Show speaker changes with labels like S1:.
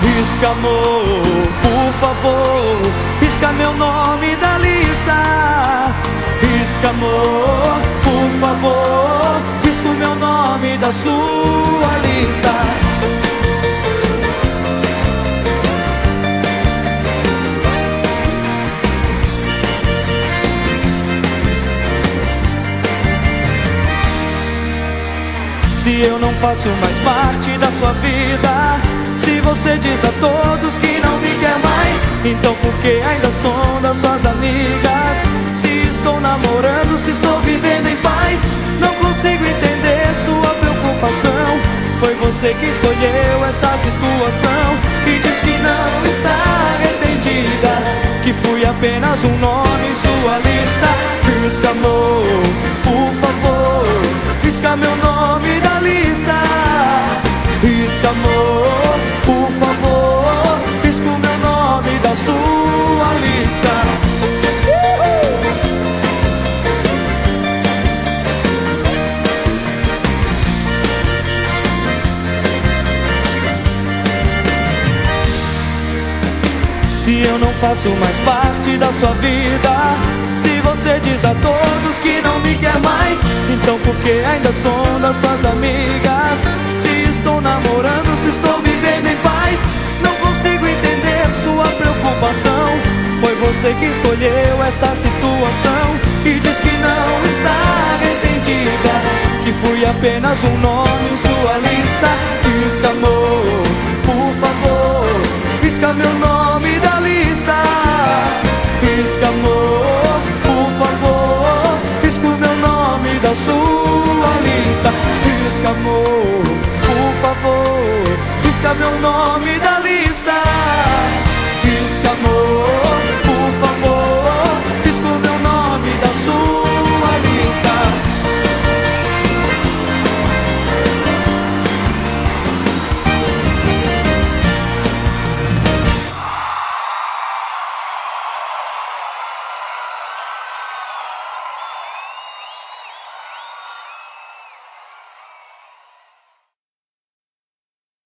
S1: Risca, amor, por favor, risca meu nome da lista. Risca, amor, por favor, risca o meu nome da sua lista. Se eu não faço mais parte da sua vida, se você diz a todos que não me quer mais, então por que ainda sonda suas amigas? Se estou namorando, se estou vivendo em paz, não consigo entender sua preocupação. Foi você que escolheu essa situação e diz que não está arrependida, que fui apenas um nome em sua lista. Risca, amor, por favor, risca meu nome da lista. Risca, amor, por favor, risca o meu nome da sua lista. Se eu não faço mais parte da sua vida, se você diz a todos que não me quer mais, então por que ainda sonda suas amigas? Se estou namorando, se estou vivendo em paz, não consigo entender sua preocupação. Foi você que escolheu essa situação e diz que não está arrependida, que fui apenas um nome em sua lista. Risca, amor, por favor, risca meu nome da lista. Risca, amor, por favor, risca o meu nome da sua lista. Risca, amor, por favor, risca meu nome da lista.